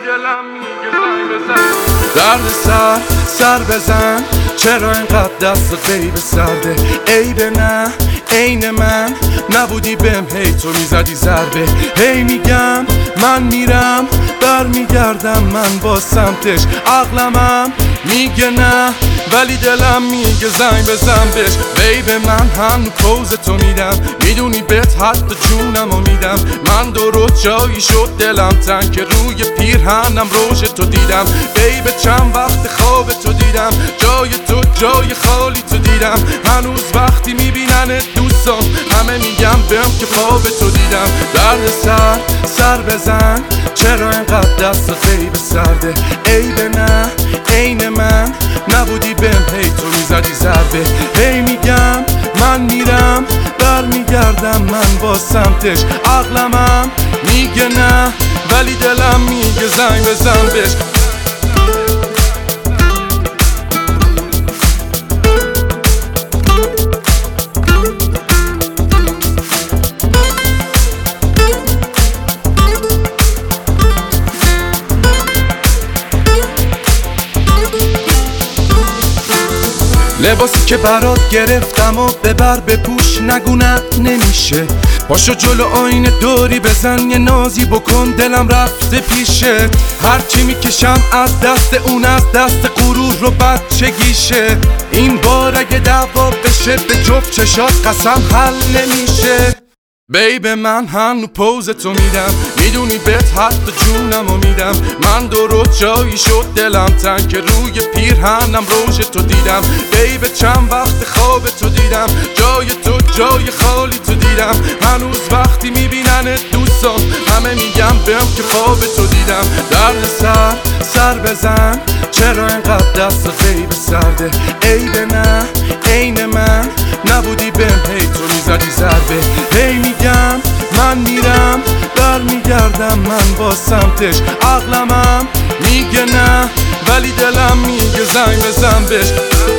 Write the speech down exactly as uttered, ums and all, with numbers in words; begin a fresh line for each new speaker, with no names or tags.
دلم میگه زنگ بزن.
درد سر سر بزن، چرا اینقدر دستت بیب سرده؟ عیبه نه عین من نبودی بهم، هی تو میزدی ضربه. هی میگم من میرم برمیگردم من با سمتش، عقلمم میگه نه ولی دلم میگه زنگ بزن بهش. بیب من هم پوز تو میدم، میدونی بهت حتی جونمو میدم. من درست جایی شد دلم تنگ که روی پیرهنم روش تو دیدم. بیب چند وقت خواب تو دیدم، جای تو جای خالی تو دیدم. هنوز وقتی میبیننت دوستان همه میگم بهم که خواب تو دیدم. درد سر سر بزن، چرا اینقدر دستت بیب سرده؟ عیبه نه عین من نبودی بهم، هی تو میزدی ضربه. هی میگم من میرم برمیگردم من با سمتش، عقلمم میگه نه ولی دلم میگه زنگ بزن بهش. لباسی که برات گرفتم و ببر بپوش، نگو نه نمیشه. پاشو جلو آینه دوری بزن یه نازی بکن، دلم رفته پیشه. هرچی میکشم از دست اون از دست غرور رو بچگیشه. این بار اگه دعوا بشه به جفت چشات قسم حل نمیشه. بیب من هنو پوز تو میدم، میدونی بهت حتی جونمو میدم. من درست جایی شد دلم تنگ که روی پیرهنم روش تو دیدم. بیب چند وقت خواب تو دیدم، جای تو جای خالی تو دیدم. هنوز وقتی میبیننت دوستان همه میگم بهم که خواب تو دیدم. درد سر سر بزن، چرا اینقدر دستت بیب سرده؟ عیبه نه عین من نبودی بهم، هی تو میزدی ضربه. هی میگم من میرم برمیگردم من با سمتش، عقلمم میگه نه ولی دلم میگه زنگ بزن بهش.